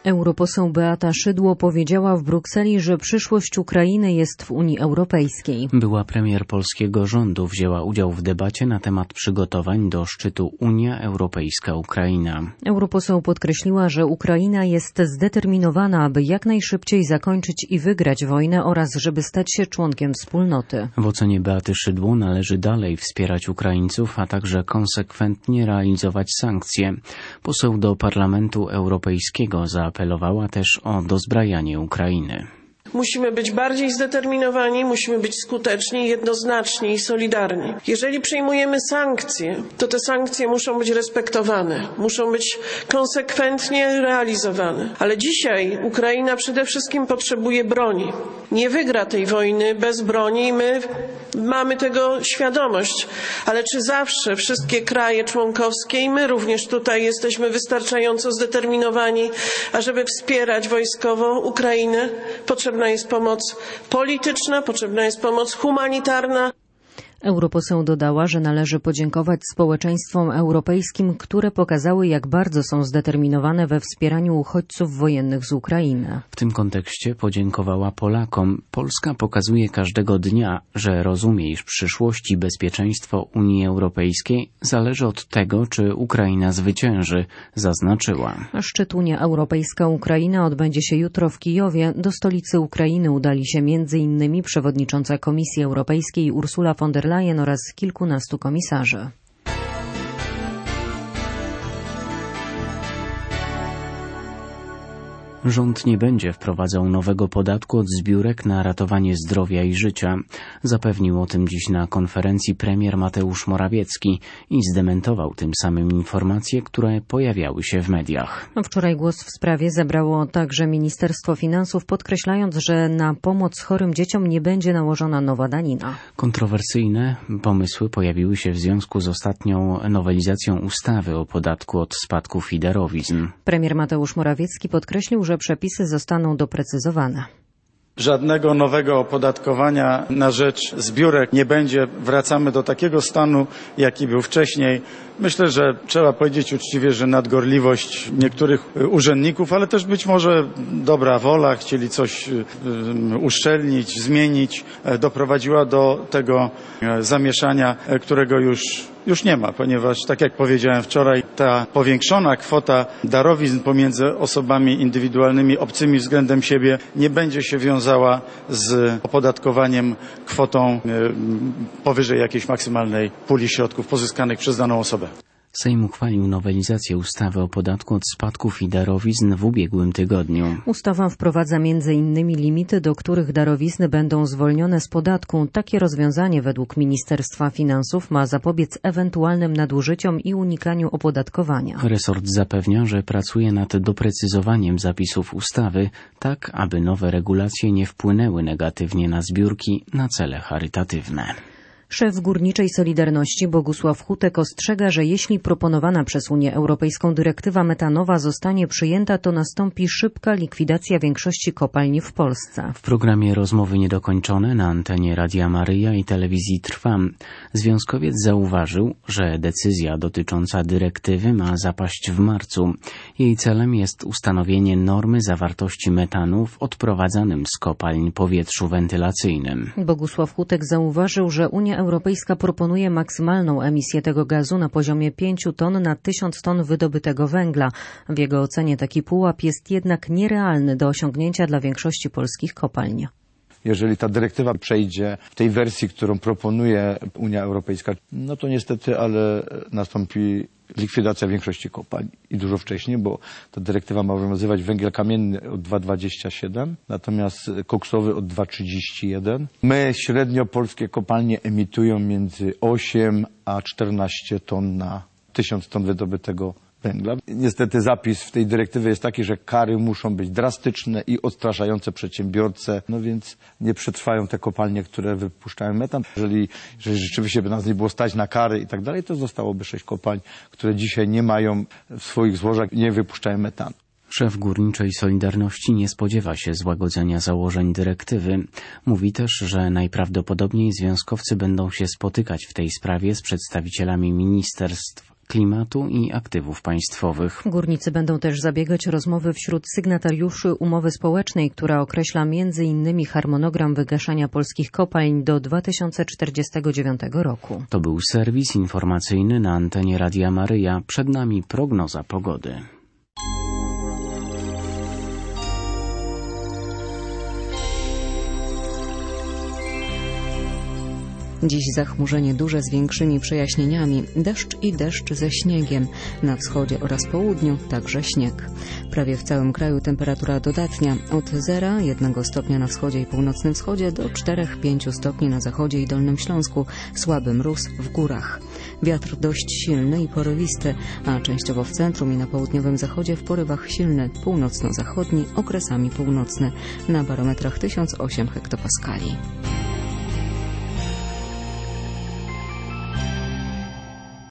Europoseł Beata Szydło powiedziała w Brukseli, że przyszłość Ukrainy jest w Unii Europejskiej. Była premier polskiego rządu wzięła udział w debacie na temat przygotowań do szczytu Unia Europejska-Ukraina. Europoseł podkreśliła, że Ukraina jest zdeterminowana, aby jak najszybciej zakończyć i wygrać wojnę oraz żeby stać się członkiem wspólnoty. W ocenie Beaty Szydło należy dalej wspierać Ukraińców, a także konsekwentnie realizować sankcje. Poseł do Parlamentu Europejskiego zaapelowała też o dozbrajanie Ukrainy. Musimy być bardziej zdeterminowani, musimy być skuteczni, jednoznaczni i solidarni. Jeżeli przyjmujemy sankcje, to te sankcje muszą być respektowane, muszą być konsekwentnie realizowane. Ale dzisiaj Ukraina przede wszystkim potrzebuje broni. Nie wygra tej wojny bez broni i my mamy tego świadomość. Ale czy zawsze wszystkie kraje członkowskie i my również tutaj jesteśmy wystarczająco zdeterminowani, ażeby wspierać wojskowo Ukrainę? Potrzebna jest pomoc polityczna, potrzebna jest pomoc humanitarna. Europoseł dodała, że należy podziękować społeczeństwom europejskim, które pokazały, jak bardzo są zdeterminowane we wspieraniu uchodźców wojennych z Ukrainy. W tym kontekście podziękowała Polakom. Polska pokazuje każdego dnia, że rozumie, iż przyszłość i bezpieczeństwo Unii Europejskiej zależy od tego, czy Ukraina zwycięży, zaznaczyła. Szczyt Unia Europejska-Ukraina odbędzie się jutro w Kijowie. Do stolicy Ukrainy udali się m.in. przewodnicząca Komisji Europejskiej Ursula von der Leyen oraz kilkunastu komisarzy. Rząd nie będzie wprowadzał nowego podatku od zbiórek na ratowanie zdrowia i życia. Zapewnił o tym dziś na konferencji premier Mateusz Morawiecki i zdementował tym samym informacje, które pojawiały się w mediach. Wczoraj głos w sprawie zabrało także Ministerstwo Finansów, podkreślając, że na pomoc chorym dzieciom nie będzie nałożona nowa danina. Kontrowersyjne pomysły pojawiły się w związku z ostatnią nowelizacją ustawy o podatku od spadków i darowizn. Premier Mateusz Morawiecki podkreślił, że przepisy zostaną doprecyzowane. Żadnego nowego opodatkowania na rzecz zbiórek nie będzie. Wracamy do takiego stanu, jaki był wcześniej. Myślę, że trzeba powiedzieć uczciwie, że nadgorliwość niektórych urzędników, ale też być może dobra wola, chcieli coś uszczelnić, zmienić, doprowadziła do tego zamieszania, którego już nie ma, ponieważ, tak jak powiedziałem wczoraj, ta powiększona kwota darowizn pomiędzy osobami indywidualnymi, obcymi względem siebie, nie będzie się wiązała z opodatkowaniem kwotą powyżej jakiejś maksymalnej puli środków pozyskanych przez daną osobę. Sejm uchwalił nowelizację ustawy o podatku od spadków i darowizn w ubiegłym tygodniu. Ustawa wprowadza m.in. limity, do których darowizny będą zwolnione z podatku. Takie rozwiązanie według Ministerstwa Finansów ma zapobiec ewentualnym nadużyciom i unikaniu opodatkowania. Resort zapewnia, że pracuje nad doprecyzowaniem zapisów ustawy, tak aby nowe regulacje nie wpłynęły negatywnie na zbiórki na cele charytatywne. Szef Górniczej Solidarności Bogusław Hutek ostrzega, że jeśli proponowana przez Unię Europejską dyrektywa metanowa zostanie przyjęta, to nastąpi szybka likwidacja większości kopalni w Polsce. W programie Rozmowy Niedokończone na antenie Radia Maryja i telewizji Trwam związkowiec zauważył, że decyzja dotycząca dyrektywy ma zapaść w marcu. Jej celem jest ustanowienie normy zawartości metanu w odprowadzanym z kopalń powietrzu wentylacyjnym. Bogusław Hutek zauważył, że Unia Europejska proponuje maksymalną emisję tego gazu na poziomie 5 ton na 1000 ton wydobytego węgla. W jego ocenie taki pułap jest jednak nierealny do osiągnięcia dla większości polskich kopalń. Jeżeli ta dyrektywa przejdzie w tej wersji, którą proponuje Unia Europejska, no to niestety, ale nastąpi likwidacja większości kopalń i dużo wcześniej, bo ta dyrektywa ma obowiązywać węgiel kamienny od 2,27, natomiast koksowy od 2,31. My średnio polskie kopalnie emitują między 8 a 14 ton na 1000 ton wydobytego węgla. Niestety zapis w tej dyrektywie jest taki, że kary muszą być drastyczne i odstraszające przedsiębiorcę, no więc nie przetrwają te kopalnie, które wypuszczają metan. Jeżeli rzeczywiście by nas nie było stać na kary i tak dalej, to zostałoby 6 kopalń, które dzisiaj nie mają w swoich złożach, nie wypuszczają metanu. Szef Górniczej Solidarności nie spodziewa się złagodzenia założeń dyrektywy. Mówi też, że najprawdopodobniej związkowcy będą się spotykać w tej sprawie z przedstawicielami ministerstw klimatu i aktywów państwowych. Górnicy będą też zabiegać o rozmowy wśród sygnatariuszy umowy społecznej, która określa m.in. harmonogram wygaszania polskich kopalń do 2049 roku. To był serwis informacyjny na antenie Radia Maryja. Przed nami prognoza pogody. Dziś zachmurzenie duże z większymi przejaśnieniami, deszcz i deszcz ze śniegiem. Na wschodzie oraz południu także śnieg. Prawie w całym kraju temperatura dodatnia od 0,1 stopnia na wschodzie i północnym wschodzie do 4-5 stopni na zachodzie i Dolnym Śląsku. Słaby mróz w górach. Wiatr dość silny i porywisty, a częściowo w centrum i na południowym zachodzie w porywach silny, północno-zachodni, okresami północny. Na barometrach 1008 hektopaskali.